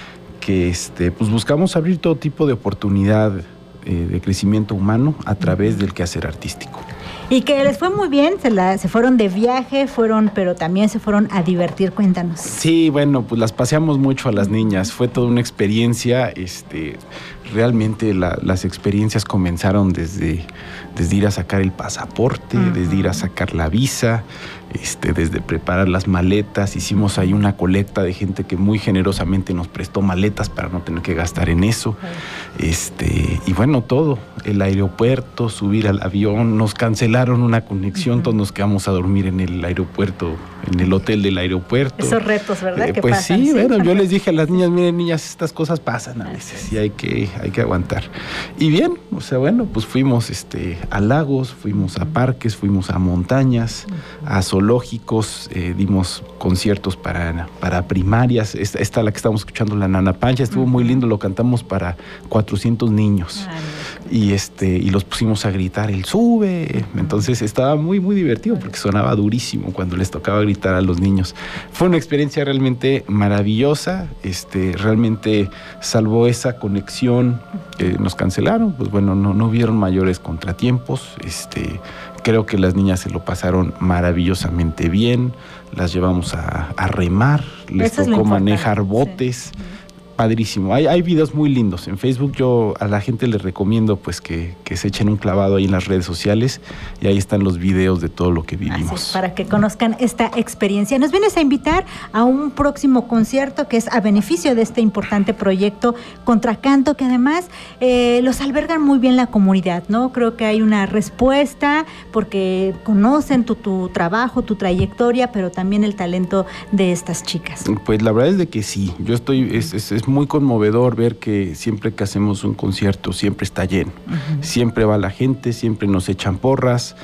Speaker 14: que este, pues buscamos abrir todo tipo de oportunidad eh, de crecimiento humano a través del quehacer artístico.
Speaker 3: Y que les fue muy bien, se, la, se fueron de viaje, fueron, pero también se fueron a divertir, cuéntanos.
Speaker 14: Sí, bueno, pues las paseamos mucho a las niñas, fue toda una experiencia, este, realmente la, las experiencias comenzaron desde, desde ir a sacar el pasaporte, uh-huh. desde ir a sacar la visa, este, desde preparar las maletas, hicimos ahí una colecta de gente que muy generosamente nos prestó maletas para no tener que gastar en eso, uh-huh. este, y bueno, todo, el aeropuerto, subir al avión, nos cancelaron una conexión, uh-huh. todos nos quedamos a dormir en el aeropuerto, en el hotel del aeropuerto.
Speaker 3: Esos retos, ¿verdad?
Speaker 14: Eh,
Speaker 3: que
Speaker 14: pues
Speaker 3: pasan,
Speaker 14: sí,
Speaker 3: sí,
Speaker 14: bueno, yo les dije a las niñas, miren niñas, estas cosas pasan a veces y hay que, hay que aguantar. Y bien, o sea, bueno, pues fuimos este, a lagos, fuimos a parques, fuimos a montañas, a zoológicos, eh, dimos conciertos para, para primarias. Esta, esta la que estamos escuchando, la Nana Pancha, estuvo muy lindo, lo cantamos para cuatrocientos niños. Y, este, y los pusimos a gritar el sube. Entonces estaba muy, muy divertido porque sonaba durísimo cuando les tocaba gritar a los niños. Fue una experiencia realmente maravillosa. Este, realmente salvo esa conexión que nos cancelaron, pues bueno, no, no hubieron mayores contratiempos. Este, creo que las niñas se lo pasaron maravillosamente bien. Las llevamos a, a remar, les
Speaker 3: Eso
Speaker 14: tocó manejar botes. Sí. Padrísimo. Hay, hay videos muy lindos. En Facebook yo a la gente les recomiendo pues que, que se echen un clavado ahí en las redes sociales y ahí están los videos de todo lo que vivimos.
Speaker 3: Así es, para que conozcan esta experiencia. Nos vienes a invitar a un próximo concierto que es a beneficio de este importante proyecto Contracanto, que además eh, los albergan muy bien la comunidad, ¿no? Creo que hay una respuesta porque conocen tu, tu trabajo, tu trayectoria, pero también el talento de estas chicas.
Speaker 14: Pues la verdad es de que sí. Yo estoy... Es, es, es muy conmovedor ver que siempre que hacemos un concierto siempre está lleno, uh-huh. siempre va la gente, siempre nos echan porras,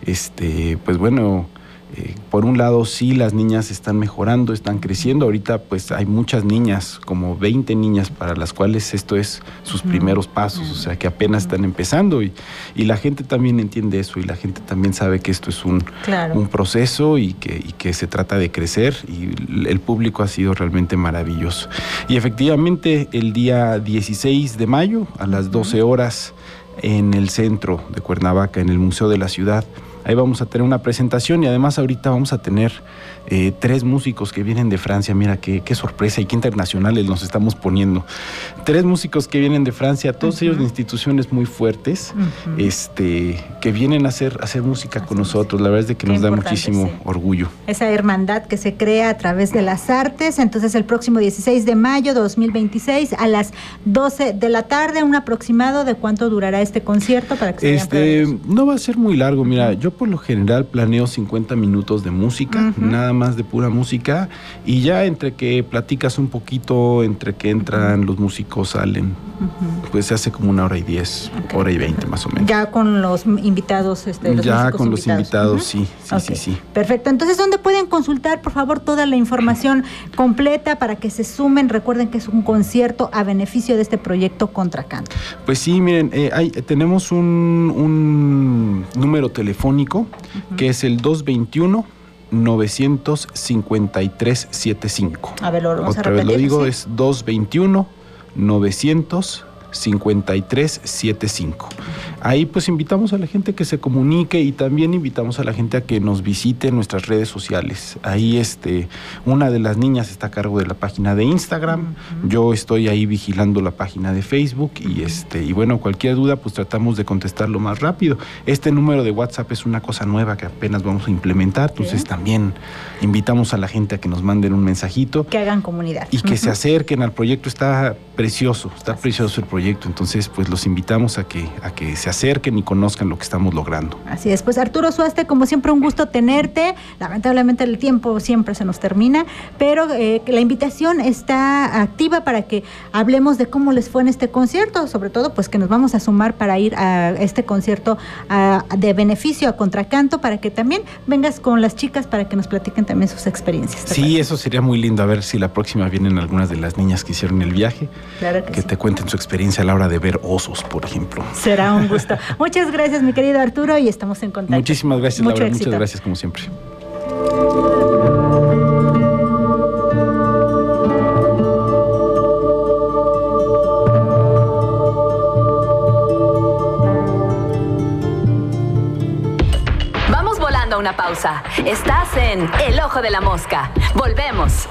Speaker 14: este, pues bueno, eh, por un lado sí las niñas están mejorando, están creciendo, ahorita pues hay muchas niñas, como veinte niñas para las cuales esto es sus uh-huh. primeros pasos, uh-huh. o sea que apenas están empezando y, y la gente también entiende eso y la gente también sabe que esto es un, claro. un proceso y que, y que se trata de crecer y el público ha sido realmente maravilloso. Y efectivamente el día dieciséis de mayo a las doce horas en el centro de Cuernavaca, en el Museo de la Ciudad, ahí vamos a tener una presentación y además ahorita vamos a tener eh, tres músicos que vienen de Francia. Mira qué, qué sorpresa y qué internacionales nos estamos poniendo. Tres músicos que vienen de Francia, todos uh-huh. ellos de instituciones muy fuertes, uh-huh. este, que vienen a hacer, a hacer música Así con nosotros. La verdad es de que qué nos da muchísimo sí. orgullo.
Speaker 3: Esa hermandad que se crea a través de las artes. Entonces el próximo dieciséis de mayo de dos mil veintiséis a las doce de la tarde, un aproximado de cuánto durará este concierto para que se
Speaker 14: este, no va a ser muy largo. Mira, yo por lo general planeo cincuenta minutos de música, uh-huh. nada más de pura música, y ya entre que platicas un poquito, entre que entran los músicos, salen, uh-huh. pues se hace como una hora y diez, okay. hora y veinte más o menos.
Speaker 3: Ya con los invitados, este, los
Speaker 14: ya con
Speaker 3: invitados.
Speaker 14: los invitados, uh-huh. sí, sí,
Speaker 3: okay.
Speaker 14: sí, sí.
Speaker 3: Perfecto, entonces ¿dónde pueden consultar, por favor, toda la información completa para que se sumen? Recuerden que es un concierto a beneficio de este proyecto Contracanto.
Speaker 14: Pues sí, miren, eh, hay, tenemos un, un número telefónico Uh-huh. que es el dos veintiuno, novecientos cincuenta y tres setenta y cinco.
Speaker 3: A ver, lo vamos
Speaker 14: Otra
Speaker 3: a repetir.
Speaker 14: vez lo digo,
Speaker 3: ¿sí?
Speaker 14: es dos veintiuno, novecientos cincuenta y tres setenta y cinco. Ahí pues invitamos a la gente que se comunique y también invitamos a la gente a que nos visite en nuestras redes sociales. Ahí este, una de las niñas está a cargo de la página de Instagram, uh-huh. yo estoy ahí vigilando la página de Facebook y este, y bueno, cualquier duda pues tratamos de contestar lo más rápido. Este número de WhatsApp es una cosa nueva que apenas vamos a implementar, entonces ¿sí? también invitamos a la gente a que nos manden un mensajito.
Speaker 3: Que hagan comunidad.
Speaker 14: Y que
Speaker 3: uh-huh.
Speaker 14: se acerquen al proyecto, está precioso, está Así precioso el proyecto. Entonces, pues los invitamos a que, a que se acerquen y conozcan lo que estamos logrando.
Speaker 3: Así es, pues Arturo Suaste, como siempre un gusto tenerte. Lamentablemente el tiempo siempre se nos termina, pero eh, la invitación está activa para que hablemos de cómo les fue en este concierto, sobre todo pues que nos vamos a sumar para ir a este concierto a, de beneficio a Contracanto, para que también vengas con las chicas para que nos platiquen también sus experiencias.
Speaker 14: Sí, parece? Eso sería muy lindo, a ver si la próxima vienen algunas de las niñas que hicieron el viaje,
Speaker 3: claro que,
Speaker 14: que
Speaker 3: sí.
Speaker 14: te cuenten su experiencia a la hora de ver osos, por ejemplo.
Speaker 3: Será un gusto. Muchas gracias, mi querido Arturo, y estamos en contacto.
Speaker 14: Muchísimas gracias,
Speaker 3: Mucho
Speaker 14: Laura.
Speaker 3: éxito.
Speaker 14: Muchas gracias, como siempre.
Speaker 2: pausa. Estás en El Ojo de la Mosca. Volvemos.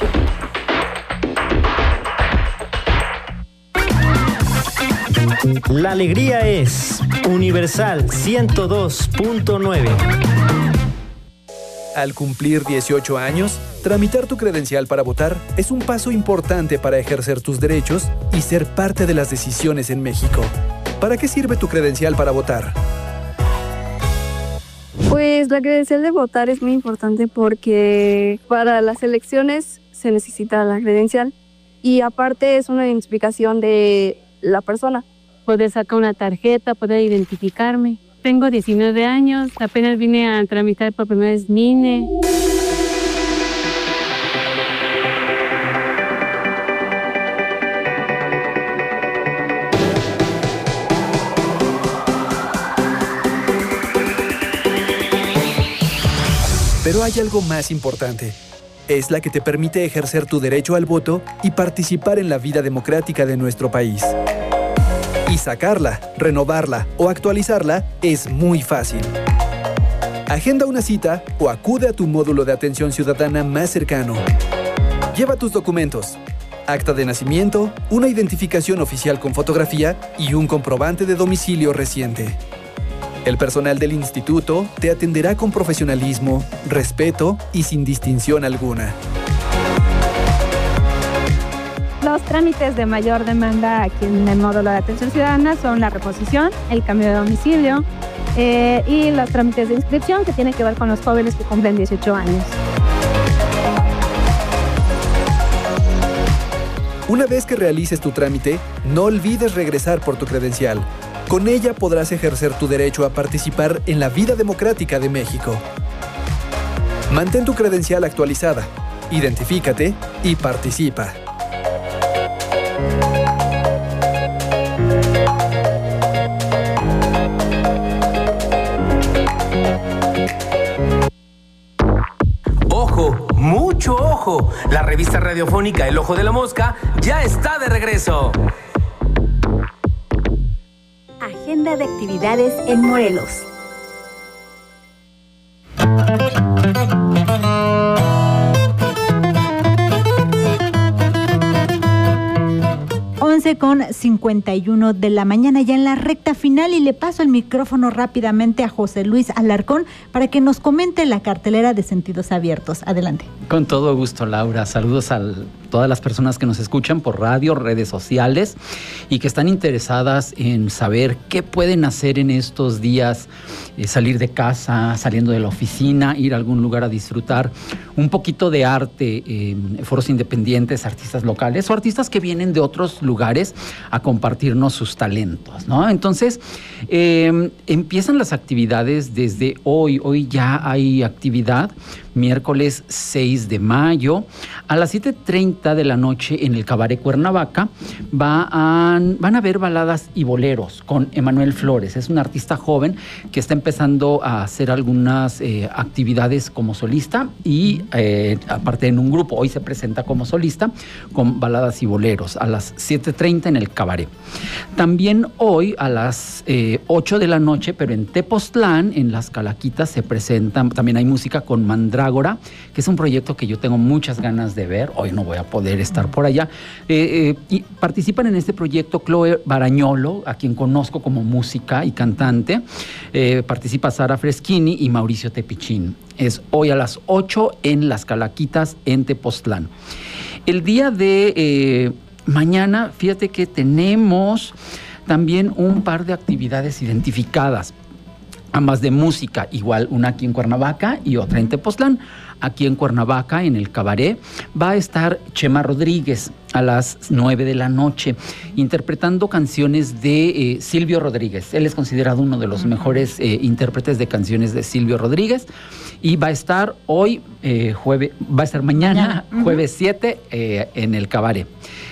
Speaker 9: La alegría es Universal ciento dos punto nueve.
Speaker 15: Al cumplir dieciocho años, tramitar tu credencial para votar es un paso importante para ejercer tus derechos y ser parte de las decisiones en México. ¿Para qué sirve tu credencial para votar?
Speaker 16: Pues la credencial de votar es muy importante porque para las elecciones se necesita la credencial y aparte es una identificación de la persona.
Speaker 17: Poder sacar una tarjeta, poder identificarme. Tengo diecinueve años, apenas vine a tramitar por primera vez mi I N E.
Speaker 15: Pero hay algo más importante. Es la que te permite ejercer tu derecho al voto y participar en la vida democrática de nuestro país. Y sacarla, renovarla o actualizarla es muy fácil. Agenda una cita o acude a tu módulo de atención ciudadana más cercano. Lleva tus documentos, acta de nacimiento, una identificación oficial con fotografía y un comprobante de domicilio reciente. El personal del instituto te atenderá con profesionalismo, respeto y sin distinción alguna.
Speaker 18: Los trámites de mayor demanda aquí en el módulo de atención ciudadana son la reposición, el cambio de domicilio eh, y los trámites de inscripción que tienen que ver con los jóvenes que cumplen dieciocho años.
Speaker 15: Una vez que realices tu trámite, no olvides regresar por tu credencial. Con ella podrás ejercer tu derecho a participar en la vida democrática de México. Mantén tu credencial actualizada, identifícate y participa.
Speaker 1: ¡Ojo! ¡Mucho ojo! La revista radiofónica El Ojo de la Mosca ya está de regreso.
Speaker 3: Agenda de actividades en Morelos. once con cincuenta y uno de la mañana, ya en la recta final, y le paso el micrófono rápidamente a José Luis Alarcón para que nos comente la cartelera de Sentidos Abiertos. Adelante.
Speaker 19: Con todo gusto, Laura. Saludos a todas las personas que nos escuchan por radio, redes sociales y que están interesadas en saber qué pueden hacer en estos días, eh, salir de casa, saliendo de la oficina, ir a algún lugar a disfrutar un poquito de arte, eh, foros independientes, artistas locales o artistas que vienen de otros lugares a compartirnos sus talentos, ¿no? Entonces, eh, empiezan las actividades desde hoy. Hoy ya hay actividad, miércoles seis de mayo, a las siete treinta de la noche en el Cabaret Cuernavaca va a, van a haber baladas y boleros con Emanuel Flores. Es un artista joven que está empezando a hacer algunas eh, actividades como solista y eh, aparte en un grupo. Hoy se presenta como solista con baladas y boleros a las siete treinta en el Cabaret. También hoy a las eh, ocho de la noche, pero en Tepoztlán, en Las Calaquitas, se presentan, también hay música con Mandrágora, que es un proyecto que yo tengo muchas ganas de ver. Hoy no voy a poder estar por allá. Eh, eh, y participan en este proyecto Chloe Barañolo, a quien conozco como música y cantante. Eh, participa Sara Freschini y Mauricio Tepichín. Es hoy a las ocho en Las Calaquitas, en Tepoztlán. El día de eh, mañana, fíjate que tenemos también un par de actividades identificadas, ambas de música, igual una aquí en Cuernavaca y otra en Tepoztlán. Aquí en Cuernavaca, en el Cabaret, va a estar Chema Rodríguez a las nueve de la noche, interpretando canciones de eh, Silvio Rodríguez. Él es considerado uno de los mejores eh, intérpretes de canciones de Silvio Rodríguez. Y va a estar hoy, eh, jueves, va a estar mañana, mañana. jueves siete, eh, en el Cabaret.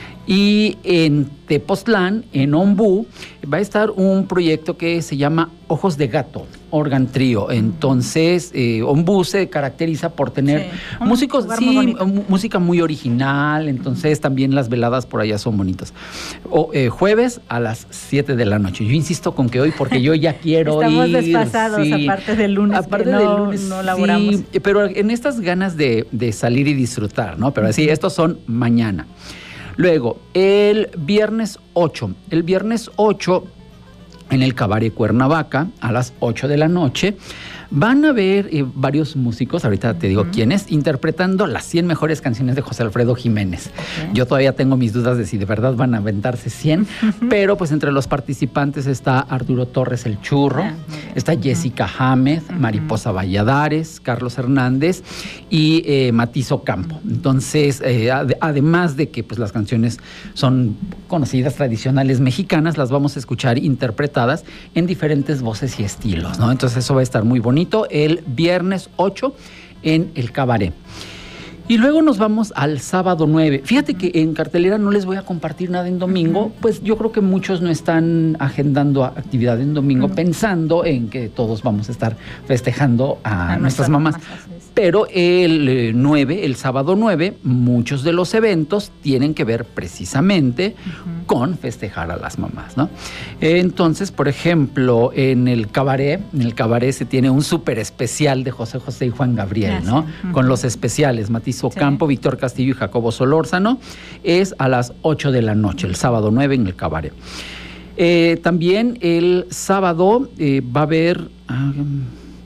Speaker 19: Y en Tepoztlán, en Ombú, va a estar un proyecto que se llama Ojos de Gato. Organ Trio. Entonces, eh, Ombú se caracteriza por tener sí. músicos, sí, muy música muy original. Entonces, uh-huh. también las veladas por allá son bonitas. O, eh, jueves a las siete de la noche. Yo insisto con que hoy, porque yo ya quiero
Speaker 3: Estamos
Speaker 19: ir.
Speaker 3: Estamos desfasados, sí. aparte del lunes.
Speaker 19: Aparte
Speaker 3: no,
Speaker 19: del lunes,
Speaker 3: no laboramos.
Speaker 19: Sí, pero en estas ganas de, de salir y disfrutar, ¿no? Pero así, uh-huh. estos son mañana. Luego, el viernes ocho. El viernes ocho, en el Cabaret Cuernavaca, a las ocho de la noche, van a ver eh, varios músicos, ahorita te digo uh-huh. quiénes, interpretando las cien mejores canciones de José Alfredo Jiménez. Okay. Yo todavía tengo mis dudas de si de verdad van a aventarse cien, uh-huh. pero pues entre los participantes está Arturo Torres el Churro, uh-huh. está Jessica Hamed, uh-huh. Mariposa Valladares, Carlos Hernández y eh, Matiz Ocampo. Entonces, eh, ad- además de que pues las canciones son conocidas, tradicionales mexicanas, las vamos a escuchar interpretadas en diferentes voces y estilos, ¿no? Entonces eso va a estar muy bonito. El viernes ocho en el Cabaret. Y luego nos vamos al sábado nueve. Fíjate que en cartelera no les voy a compartir nada en domingo, uh-huh. pues yo creo que muchos no están agendando actividad en domingo uh-huh. pensando en que todos vamos a estar festejando a, a nuestras mamás. mamás. Pero el eh, nueve, el sábado nueve, muchos de los eventos tienen que ver precisamente uh-huh. con festejar a las mamás, ¿no? Entonces, por ejemplo, en el Cabaret, en el Cabaret se tiene un súper especial de José José y Juan Gabriel, ¿no? Uh-huh. Con los especiales, Matiz Ocampo, sí. Víctor Castillo y Jacobo Solórzano. Es a las ocho de la noche, el sábado nueve en el Cabaret. Eh, también el sábado eh, va a haber... Um,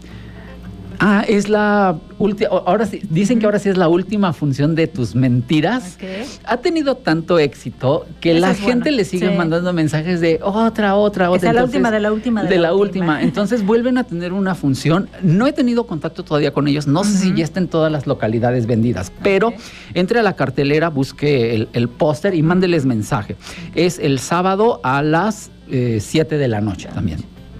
Speaker 19: Ah, es la última, ahora sí, dicen que ahora sí es la última función de Tus Mentiras. Okay. Ha tenido tanto éxito que Eso la gente bueno. le sigue sí. mandando mensajes de otra, otra, otra.
Speaker 3: Esa es la última, de la última,
Speaker 19: de, de la, la última. última. Entonces vuelven a tener una función. No he tenido contacto todavía con ellos. No uh-huh. sé si ya están todas las localidades vendidas, pero okay. entre a la cartelera, busque el, el póster y mándeles mensaje. Es el sábado a las eh, siete de la noche también.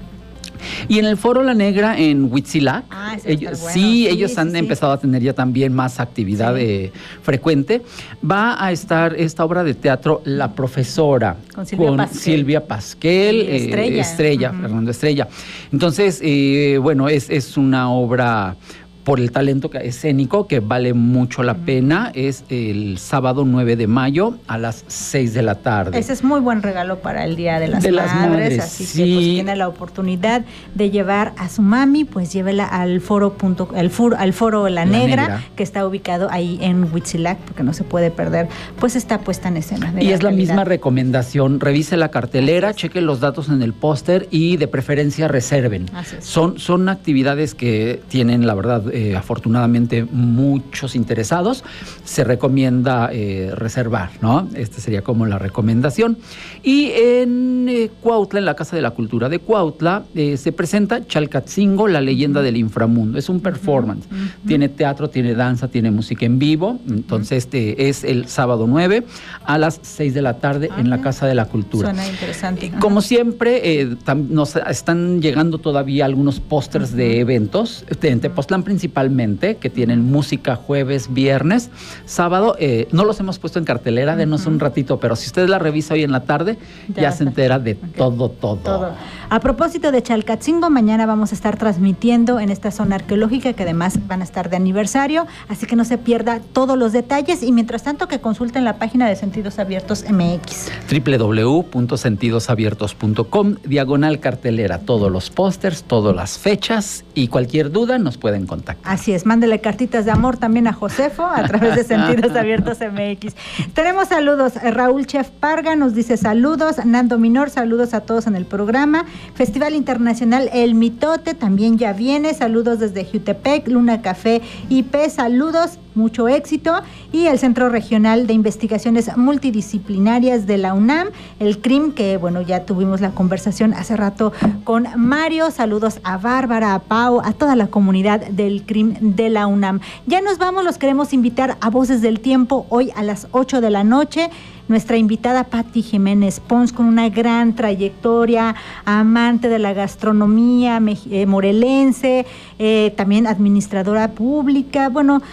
Speaker 19: Y en el Foro La Negra en Huitzilac, ah, ellos, bueno. sí, sí, ellos sí, han sí, empezado sí. a tener ya también más actividad sí. eh, frecuente. Va a estar esta obra de teatro La Profesora
Speaker 3: con Silvia
Speaker 19: con
Speaker 3: Pasquel,
Speaker 19: Silvia Pasquel
Speaker 3: eh, Estrella,
Speaker 19: Estrella uh-huh. Fernando Estrella. Entonces, eh, bueno, es, es una obra por el talento escénico que vale mucho la pena. Es el sábado nueve de mayo a las seis de la tarde.
Speaker 3: Ese es muy buen regalo para el Día de las,
Speaker 19: de
Speaker 3: madres,
Speaker 19: las Madres.
Speaker 3: Así
Speaker 19: sí.
Speaker 3: que pues, tiene la oportunidad de llevar a su mami, pues llévela al foro, punto, al foro, al foro La, la Negra, Negra, que está ubicado ahí en Huitzilac, porque no se puede perder, pues está puesta en escena.
Speaker 19: Y la es la calidad. Misma recomendación, revise la cartelera, cheque los datos en el póster y de preferencia reserven. Así es. Son, son actividades que tienen, la verdad, Eh, afortunadamente muchos interesados. Se recomienda eh, reservar, ¿no? Esta sería como la recomendación. Y en eh, Cuautla, en la Casa de la Cultura de Cuautla, eh, se presenta Chalcatzingo, la leyenda del inframundo. Es un performance. Uh-huh. Tiene teatro, tiene danza, tiene música en vivo. Entonces, este es el sábado nueve a las seis de la tarde okay. en la Casa de la Cultura.
Speaker 3: Suena interesante.
Speaker 19: Uh-huh. Como siempre, eh, tam, nos están llegando todavía algunos pósters uh-huh. de eventos. En Tepoztlán principalmente, que tienen música jueves, viernes, sábado. Eh, no los hemos puesto en cartelera, denos uh-huh. un ratito, pero si usted la revisa hoy en la tarde, ya, ya se entera de okay. todo, todo,
Speaker 3: todo. A propósito de Chalcatzingo, mañana vamos a estar transmitiendo en esta zona arqueológica, que además van a estar de aniversario, así que no se pierda todos los detalles y mientras tanto que consulten la página de Sentidos Abiertos M X.
Speaker 19: doble u doble u doble u punto sentidos abiertos punto com, diagonal cartelera, todos los pósters, todas las fechas y cualquier duda nos pueden contactar.
Speaker 3: Así es, mándele cartitas de amor también a Josefo a través de Sentidos Abiertos M X. Tenemos saludos, Raúl Chef Parga nos dice saludos, Nando Minor, saludos a todos en el programa. Festival Internacional El Mitote también ya viene, saludos desde Jutepec, Luna Café I P, saludos, mucho éxito. Y el Centro Regional de Investigaciones Multidisciplinarias de la UNAM, el C R I M, que bueno, ya tuvimos la conversación hace rato con Mario, saludos a Bárbara, a Pau, a toda la comunidad del C R I M de la UNAM. Ya nos vamos, los queremos invitar a Voces del Tiempo hoy a las ocho de la noche. Nuestra invitada Patti Jiménez Pons, con una gran trayectoria, amante de la gastronomía eh, morelense, eh, también administradora pública, bueno,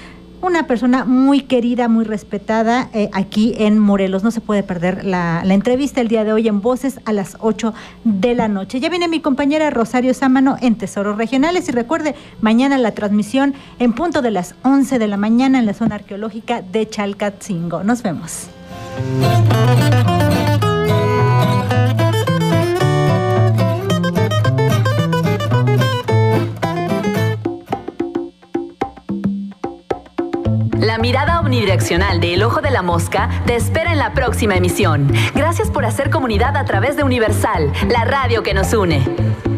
Speaker 3: una persona muy querida, muy respetada eh, aquí en Morelos. No se puede perder la, la entrevista el día de hoy en Voces a las ocho de la noche. Ya viene mi compañera Rosario Sámano en Tesoros Regionales y recuerde, mañana la transmisión en punto de las once de la mañana en la zona arqueológica de Chalcatzingo. Nos vemos.
Speaker 2: La mirada omnidireccional de El Ojo de la Mosca te espera en la próxima emisión. Gracias por hacer comunidad a través de Universal, la radio que nos une.